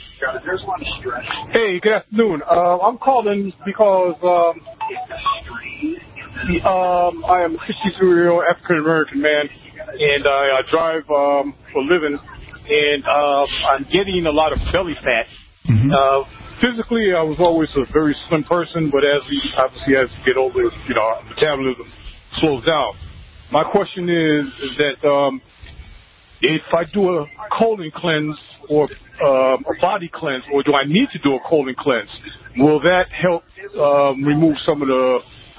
Hey, good afternoon. I'm calling because I am a 63-year-old African-American man, and I drive for a living, and I'm getting a lot of belly fat. Physically, I was always a very slim person, but as you get older, our metabolism slows down. My question is that if I do a colon cleanse or a body cleanse, or do I need to do a colon cleanse, will that help remove some of the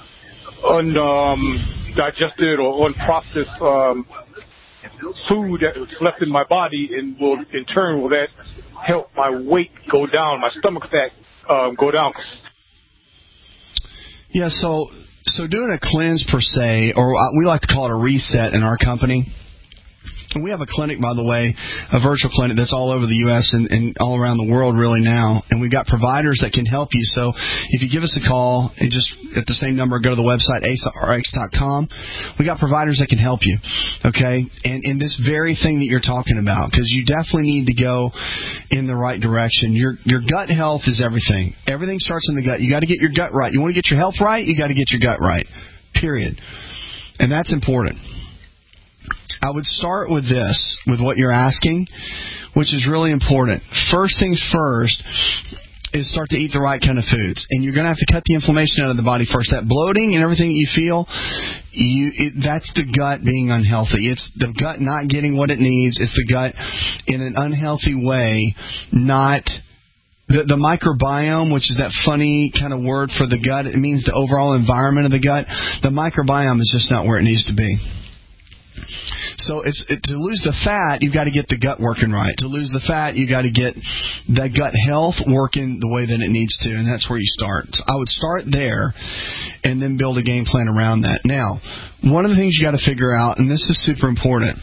undigested or unprocessed food that's left in my body, and will that help my weight go down, my stomach fat go down? Yeah, so doing a cleanse per se, or we like to call it a reset in our company. And we have a clinic, by the way, a virtual clinic that's all over the U.S. and all around the world really now. And we've got providers that can help you. So if you give us a call, and just at the same number, go to the website, asarx.com. We got providers that can help you, okay? And in this very thing that you're talking about, because you definitely need to go in the right direction. Your gut health is everything. Everything starts in the gut. You got to get your gut right. You want to get your health right, you got to get your gut right, period. And that's important. I would start with this, with what you're asking, which is really important. First things first is start to eat the right kind of foods. And you're going to have to cut the inflammation out of the body first. That bloating and everything that you feel, that's the gut being unhealthy. It's the gut not getting what it needs. It's the gut in an unhealthy way, not... The microbiome, which is that funny kind of word for the gut, it means the overall environment of the gut. The microbiome is just not where it needs to be. So to lose the fat, you've got to get the gut working right. To lose the fat, you've got to get that gut health working the way that it needs to, and that's where you start. So I would start there and then build a game plan around that. Now, one of the things you got to figure out, and this is super important,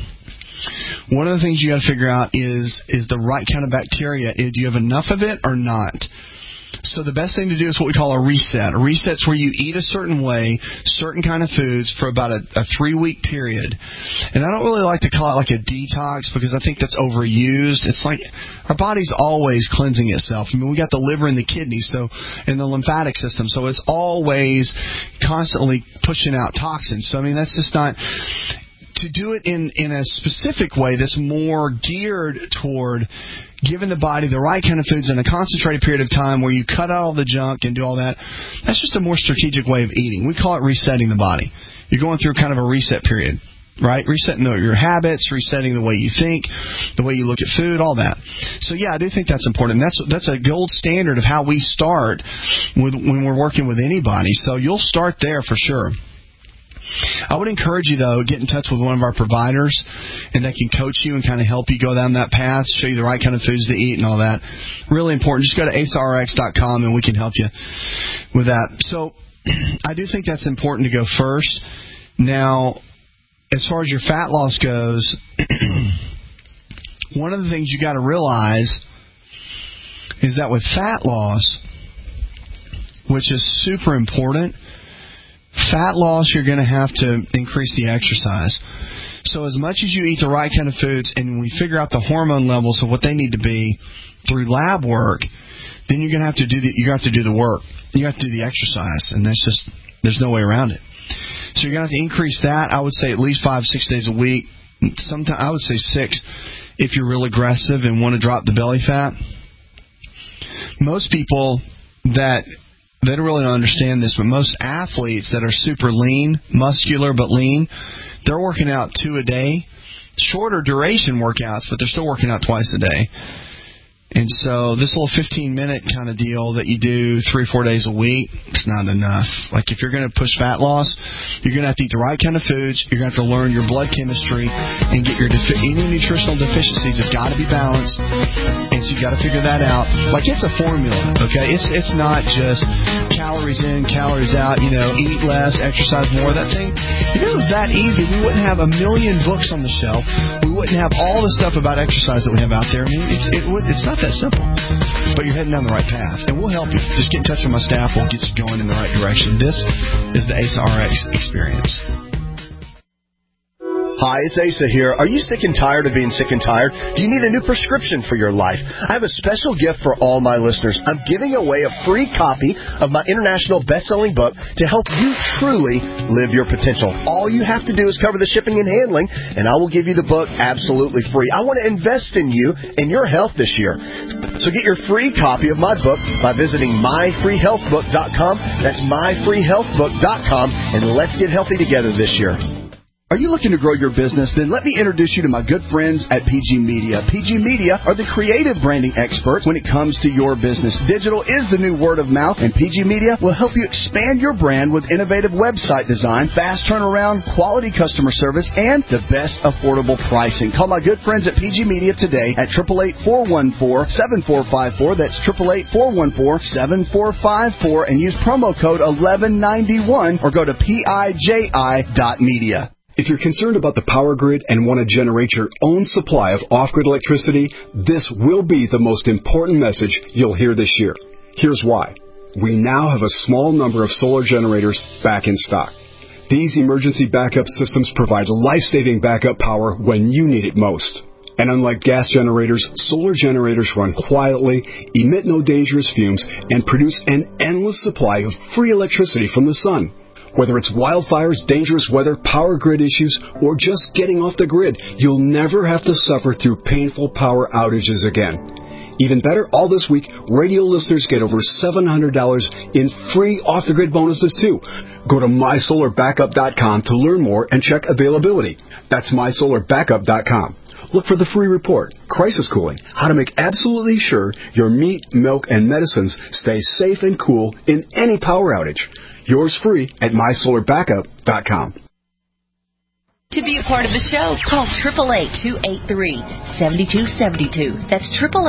one of the things you got to figure out is the right kind of bacteria. Do you have enough of it or not? So the best thing to do is what we call a reset. A reset's where you eat a certain way, certain kind of foods for about a 3-week period. And I don't really like to call it like a detox, because I think that's overused. It's like our body's always cleansing itself. I mean, we got the liver and the kidneys, so in the lymphatic system, so it's always constantly pushing out toxins. So I mean, that's just not... To do it in a specific way that's more geared toward giving the body the right kind of foods in a concentrated period of time, where you cut out all the junk and do all that, that's just a more strategic way of eating. We call it resetting the body. You're going through kind of a reset period, right? Resetting your habits, resetting the way you think, the way you look at food, all that. So yeah, I do think that's important. That's a gold standard of how we start when we're working with anybody. So you'll start there for sure. I would encourage you, though, get in touch with one of our providers, and they can coach you and kind of help you go down that path, show you the right kind of foods to eat and all that. Really important. Just go to asarx.com and we can help you with that. So I do think that's important to go first. Now, as far as your fat loss goes, one of the things you got to realize is that with fat loss, which is super important, fat loss, you're going to have to increase the exercise. So as much as you eat the right kind of foods and we figure out the hormone levels of what they need to be through lab work, then you're going to have to do the work. You have to do the exercise, and there's no way around it. So you're going to have to increase that. I would say at least 5-6 days a week. Sometimes I would say 6 if you're real aggressive and want to drop the belly fat. Most people they don't really understand this, but most athletes that are super lean, muscular but lean, they're working out 2 a day, shorter duration workouts, but they're still working out twice a day. And so this little 15-minute kind of deal that you do 3 or 4 days a week, it's not enough. Like if you're going to push fat loss, you're going to have to eat the right kind of foods. You're going to have to learn your blood chemistry and get your any nutritional deficiencies have got to be balanced. And so you got to figure that out. Like it's a formula, okay? It's not just calories in, calories out. You know, eat less, exercise more. That thing. If it was that easy, we wouldn't have a million books on the shelf. We wouldn't have all the stuff about exercise that we have out there. I mean, it's not that simple, but you're heading down the right path, and we'll help you. Just get in touch with my staff. We'll get you going in the right direction. This is the ASA RX experience. Hi, it's Asa here. Are you sick and tired of being sick and tired? Do you need a new prescription for your life? I have a special gift for all my listeners. I'm giving away a free copy of my international best-selling book to help you truly live your potential. All you have to do is cover the shipping and handling, and I will give you the book absolutely free. I want to invest in you and your health this year. So get your free copy of my book by visiting myfreehealthbook.com. That's myfreehealthbook.com, and let's get healthy together this year. Are you looking to grow your business? Then let me introduce you to my good friends at PG Media. PG Media are the creative branding experts when it comes to your business. Digital is the new word of mouth, and PG Media will help you expand your brand with innovative website design, fast turnaround, quality customer service, and the best affordable pricing. Call my good friends at PG Media today at 888-414-7454. That's 888-414-7454, and use promo code 1191 or go to PIJI.media. If you're concerned about the power grid and want to generate your own supply of off-grid electricity, this will be the most important message you'll hear this year. Here's why. We now have a small number of solar generators back in stock. These emergency backup systems provide life-saving backup power when you need it most. And unlike gas generators, solar generators run quietly, emit no dangerous fumes, and produce an endless supply of free electricity from the sun. Whether it's wildfires, dangerous weather, power grid issues, or just getting off the grid, you'll never have to suffer through painful power outages again. Even better, all this week, radio listeners get over $700 in free off-the-grid bonuses, too. Go to mysolarbackup.com to learn more and check availability. That's mysolarbackup.com. Look for the free report, Crisis Cooling, how to make absolutely sure your meat, milk, and medicines stay safe and cool in any power outage. Yours free at mysolarbackup.com. To be a part of the show, call 888-283-7272. That's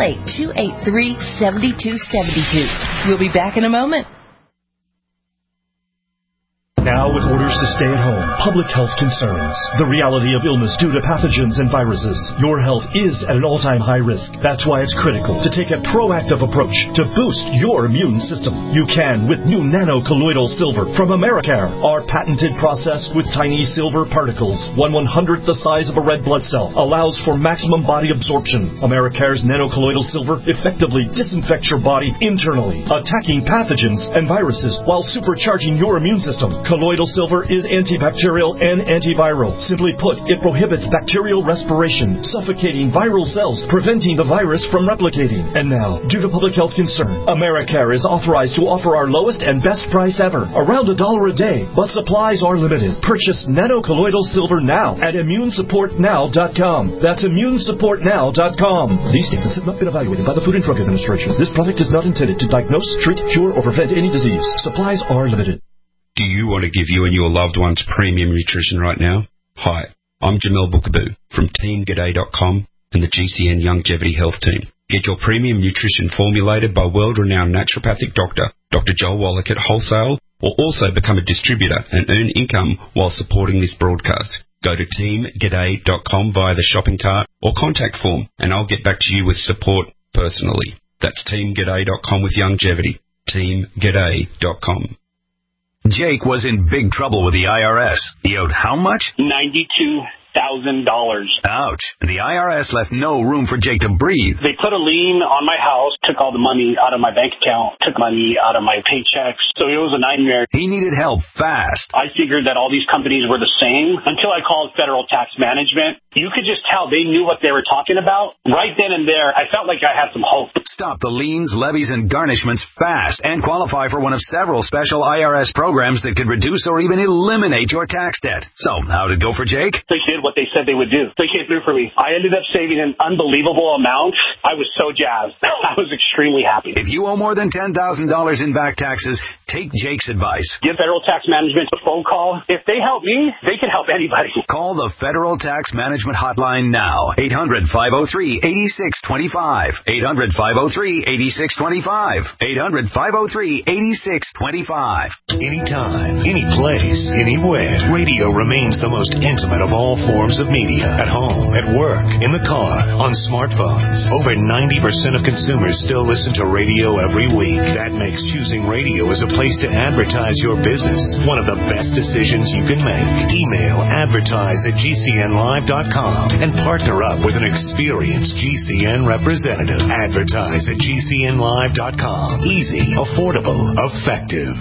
888-283-7272. We'll be back in a moment. Now with orders to stay at home, public health concerns, the reality of illness due to pathogens and viruses, your health is at an all-time high risk. That's why it's critical to take a proactive approach to boost your immune system. You can with new nano-colloidal silver from Americare. Our patented process with tiny silver particles, 1/100th the size of a red blood cell, allows for maximum body absorption. Americare's nano-colloidal silver effectively disinfects your body internally, attacking pathogens and viruses while supercharging your immune system. Colloidal silver is antibacterial and antiviral. Simply put, it prohibits bacterial respiration, suffocating viral cells, preventing the virus from replicating. And now, due to public health concern, Americare is authorized to offer our lowest and best price ever, around $1 a day, but supplies are limited. Purchase nano-colloidal silver now at immunesupportnow.com. That's immunesupportnow.com. These statements have not been evaluated by the Food and Drug Administration. This product is not intended to diagnose, treat, cure, or prevent any disease. Supplies are limited. Do you want to give you and your loved ones premium nutrition right now? Hi, I'm Jamel Bookaboo from TeamGaday.com and the GCN Longevity Health Team. Get your premium nutrition formulated by world-renowned naturopathic doctor, Dr. Joel Wallach at wholesale, or also become a distributor and earn income while supporting this broadcast. Go to TeamGaday.com via the shopping cart or contact form, and I'll get back to you with support personally. That's TeamGaday.com with longevity. TeamGaday.com. Jake was in big trouble with the IRS. He owed how much? $92,000. Ouch. And the IRS left no room for Jake to breathe. They put a lien on my house, took all the money out of my bank account, took money out of my paychecks. So it was a nightmare. He needed help fast. I figured that all these companies were the same until I called Federal Tax Management. You could just tell they knew what they were talking about. Right then and there, I felt like I had some hope. Stop the liens, levies, and garnishments fast and qualify for one of several special IRS programs that could reduce or even eliminate your tax debt. So, how'd it go for Jake? They did what they said they would do. They came through for me. I ended up saving an unbelievable amount. I was so jazzed. I was extremely happy. If you owe more than $10,000 in back taxes, take Jake's advice. Give Federal Tax Management a phone call. If they help me, they can help anybody. Call the Federal Tax Management Hotline now. 800-503-8625. 800-503-8625. 800-503-8625. Anytime, any place, anywhere. Radio remains the most intimate of all forms of media. At home, at work, in the car, on smartphones. Over 90% of consumers still listen to radio every week. That makes choosing radio as a place to advertise your business one of the best decisions you can make. Email advertise@gcnlive.com and partner up with an experienced GCN representative. Advertise@gcnlive.com. Easy, affordable, effective.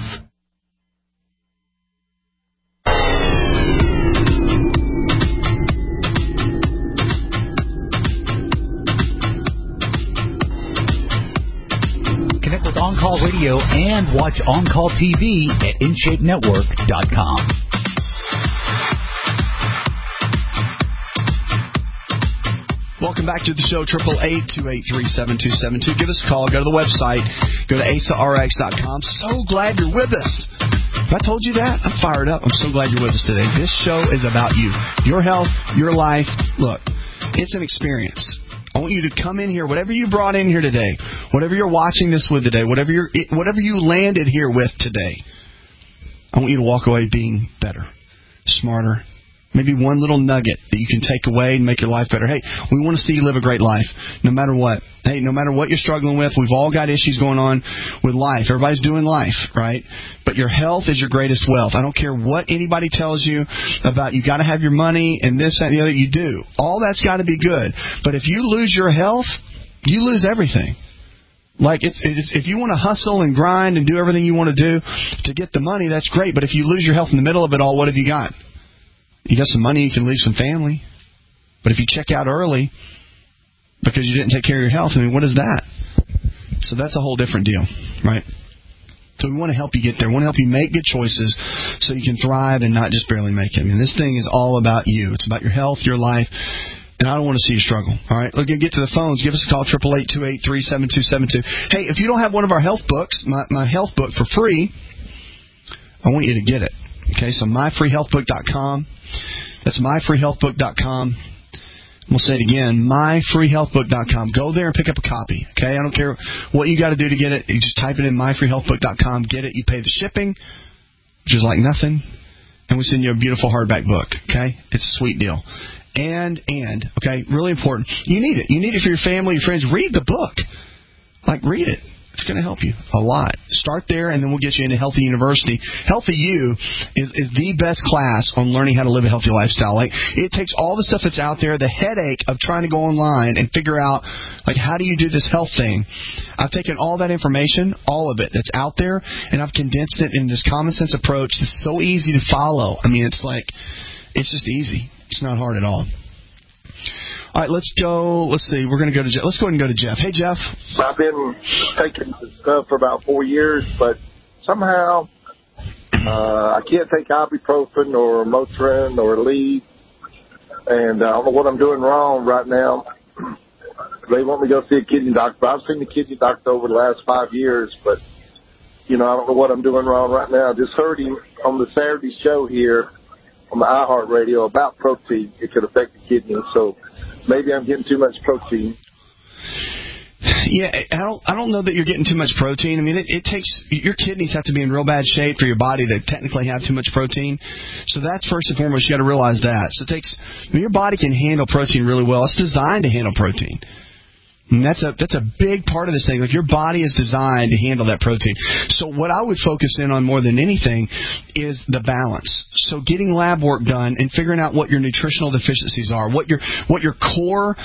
Connect with On Call Radio and watch On Call TV at InShapeNetwork.com. Welcome back to the show, 888-283-7272. Give us a call. Go to the website. Go to AsaRx.com. So glad you're with us. If I told you that, I'm fired up. I'm so glad you're with us today. This show is about you, your health, your life. Look, it's an experience. I want you to come in here, whatever you brought in here today, whatever you're watching this with today, whatever you landed here with today, I want you to walk away being better, smarter, maybe one little nugget that you can take away and make your life better. Hey, we want to see you live a great life, no matter what. Hey, no matter what you're struggling with, we've all got issues going on with life. Everybody's doing life, right? But your health is your greatest wealth. I don't care what anybody tells you about you got to have your money and this, that, and the other. You do. All that's got to be good. But if you lose your health, you lose everything. Like, it's if you want to hustle and grind and do everything you want to do to get the money, that's great. But if you lose your health in the middle of it all, what have you got? You got some money, you can leave some family. But if you check out early because you didn't take care of your health, I mean, what is that? So that's a whole different deal, right? So we want to help you get there. We want to help you make good choices so you can thrive and not just barely make it. I mean, this thing is all about you. It's about your health, your life, and I don't want to see you struggle. All right, look, get to the phones. Give us a call, 888-283-7272. Hey, if you don't have one of our health books, my health book for free, I want you to get it. Okay, so myfreehealthbook.com. That's myfreehealthbook.com. We'll say it again, myfreehealthbook.com. Go there and pick up a copy. Okay, I don't care what you got to do to get it. You just type it in myfreehealthbook.com, get it. You pay the shipping, which is like nothing, and we send you a beautiful hardback book. Okay, it's a sweet deal. And okay, really important. You need it. You need it for your family, your friends. Read the book. Like, read it. It's going to help you a lot. Start there, and then we'll get you into Healthy University. Healthy U is the best class on learning how to live a healthy lifestyle. Like, it takes all the stuff that's out there, the headache of trying to go online and figure out, like, how do you do this health thing. I've taken all that information, all of it that's out there, and I've condensed it in this common sense approach that's so easy to follow. I mean, it's like, it's just easy. It's not hard at all. All right, let's go. Let's see. We're going to go to Jeff. Let's go ahead and go to Jeff. Hey, Jeff. I've been taking this stuff for about 4 years, but somehow I can't take ibuprofen or Motrin or Aleve, and I don't know what I'm doing wrong right now. They want me to go see a kidney doctor, but I've seen the kidney doctor over the last 5 years, but, you know, I don't know what I'm doing wrong right now. I just heard him on the Saturday show here on the iHeartRadio about protein. It could affect the kidney, so maybe I'm getting too much protein. Yeah, I don't know that you're getting too much protein. I mean, it takes, your kidneys have to be in real bad shape for your body to technically have too much protein. So that's first and foremost, you got to realize that. So it takes, I mean, your body can handle protein really well. It's designed to handle protein. And that's a big part of this thing. Like, your body is designed to handle that protein. So what I would focus in on more than anything is the balance. So getting lab work done and figuring out what your nutritional deficiencies are, what your core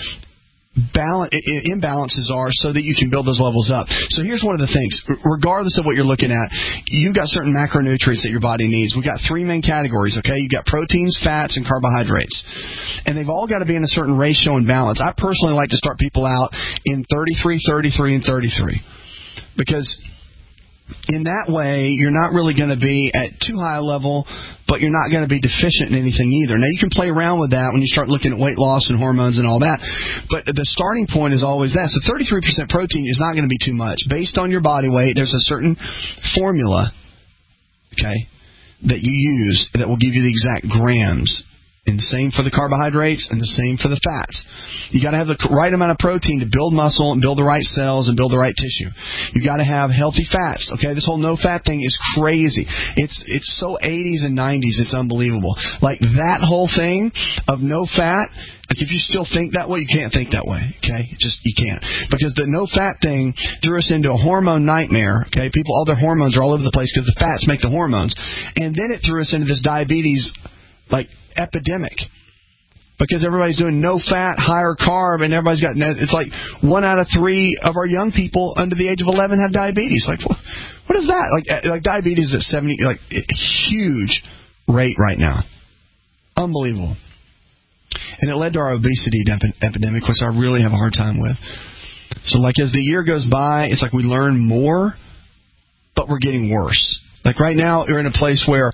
imbalances are, so that you can build those levels up. So here's one of the things. Regardless of what you're looking at, you've got certain macronutrients that your body needs. We've got three main categories, okay? You've got proteins, fats, and carbohydrates. And they've all got to be in a certain ratio and balance. I personally like to start people out in 33, 33, and 33. Because in that way, you're not really going to be at too high a level, but you're not going to be deficient in anything either. Now, you can play around with that when you start looking at weight loss and hormones and all that, but the starting point is always that. So 33% protein is not going to be too much. Based on your body weight, there's a certain formula, okay, that you use that will give you the exact grams. And the same for the carbohydrates and the same for the fats. You got to have the right amount of protein to build muscle and build the right cells and build the right tissue. You got to have healthy fats. Okay, this whole no fat thing is crazy. It's so 80s and 90s. It's unbelievable. Like that whole thing of no fat. Like if you still think that way, you can't think that way. Okay, you can't, because the no fat thing threw us into a hormone nightmare. Okay, people, all their hormones are all over the place because the fats make the hormones, and then it threw us into this diabetes epidemic, because everybody's doing no fat, higher carb, and everybody's got, it's like 1 out of 3 of our young people under the age of 11 have diabetes. Like, what is that? Like diabetes at 70, like a huge rate right now. Unbelievable. And it led to our obesity epidemic, which I really have a hard time with. So like as the year goes by, it's like we learn more, but we're getting worse. Like right now, we're in a place where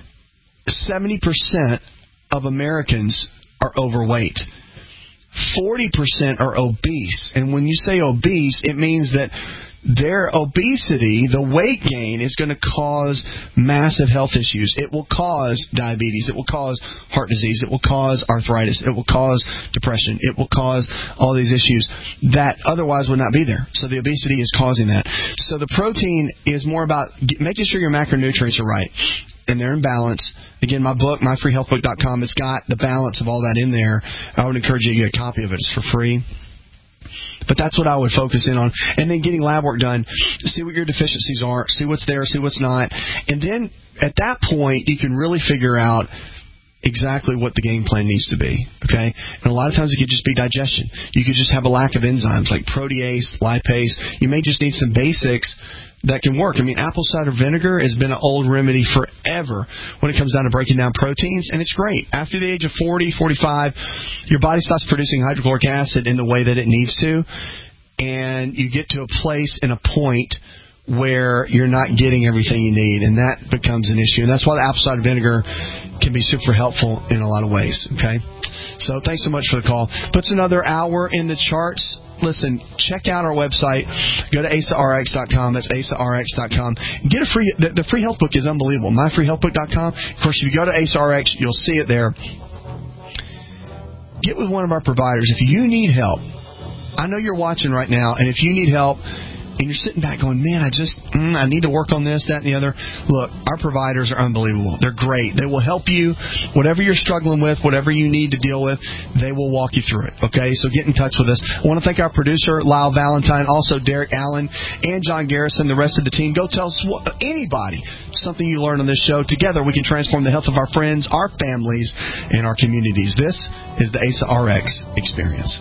70% of Americans are overweight. 40% are obese. And when you say obese, it means that their obesity, the weight gain, is going to cause massive health issues. It will cause diabetes. It will cause heart disease. It will cause arthritis. It will cause depression. It will cause all these issues that otherwise would not be there. So the obesity is causing that. So the protein is more about making sure your macronutrients are right and they're in balance. Again, my book, myfreehealthbook.com, it's got the balance of all that in there. I would encourage you to get a copy of it. It's for free. But that's what I would focus in on. And then getting lab work done. See what your deficiencies are. See what's there. See what's not. And then at that point, you can really figure out exactly what the game plan needs to be. Okay? And a lot of times it could just be digestion. You could just have a lack of enzymes like protease, lipase. You may just need some basics that can work. I mean, apple cider vinegar has been an old remedy forever when it comes down to breaking down proteins, and it's great. After the age of 40, 45, your body stops producing hydrochloric acid in the way that it needs to, and you get to a place and a point where you're not getting everything you need, and that becomes an issue. And that's why the apple cider vinegar can be super helpful in a lot of ways, okay? So thanks so much for the call. Puts another hour in the charts. Listen, check out our website. Go to AsaRx.com. That's AsaRx.com. Get a free. The free health book is unbelievable. MyFreeHealthBook.com. Of course, if you go to AsaRx, you'll see it there. Get with one of our providers. If you need help, I know you're watching right now, and if you need help, and you're sitting back going, man, I need to work on this, that, and the other. Look, our providers are unbelievable. They're great. They will help you. Whatever you're struggling with, whatever you need to deal with, they will walk you through it. Okay? So get in touch with us. I want to thank our producer, Lyle Valentine, also Derek Allen, and John Garrison, the rest of the team. Go tell anybody something you learned on this show. Together, we can transform the health of our friends, our families, and our communities. This is the Asa RX Experience.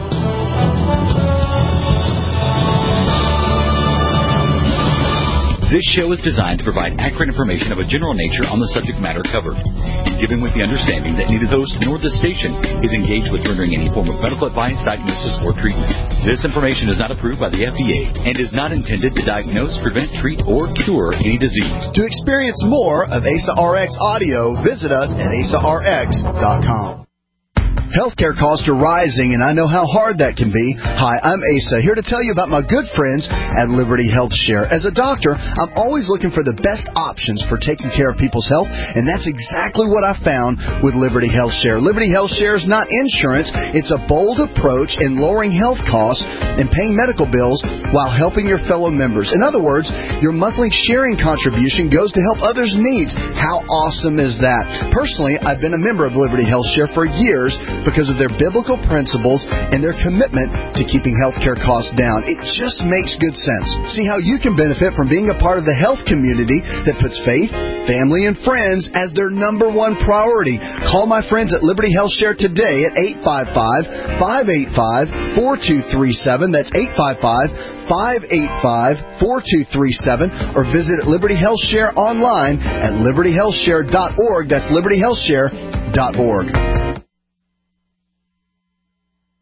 This show is designed to provide accurate information of a general nature on the subject matter covered, given with the understanding that neither the host nor the station is engaged with rendering any form of medical advice, diagnosis, or treatment. This information is not approved by the FDA and is not intended to diagnose, prevent, treat, or cure any disease. To experience more of Asa RX audio, visit us at asarx.com. Healthcare costs are rising, and I know how hard that can be. Hi, I'm Asa, here to tell you about my good friends at Liberty Health Share. As a doctor, I'm always looking for the best options for taking care of people's health, and that's exactly what I found with Liberty Health Share. Liberty Health Share is not insurance. It's a bold approach in lowering health costs and paying medical bills while helping your fellow members. In other words, your monthly sharing contribution goes to help others' needs. How awesome is that? Personally, I've been a member of Liberty Health Share for years because of their biblical principles and their commitment to keeping healthcare costs down. It just makes good sense. See how you can benefit from being a part of the health community that puts faith, family, and friends as their number one priority. Call my friends at Liberty Health Share today at 855-585-4237. That's 855-585-4237. Or visit Liberty Health Share online at libertyhealthshare.org. That's libertyhealthshare.org.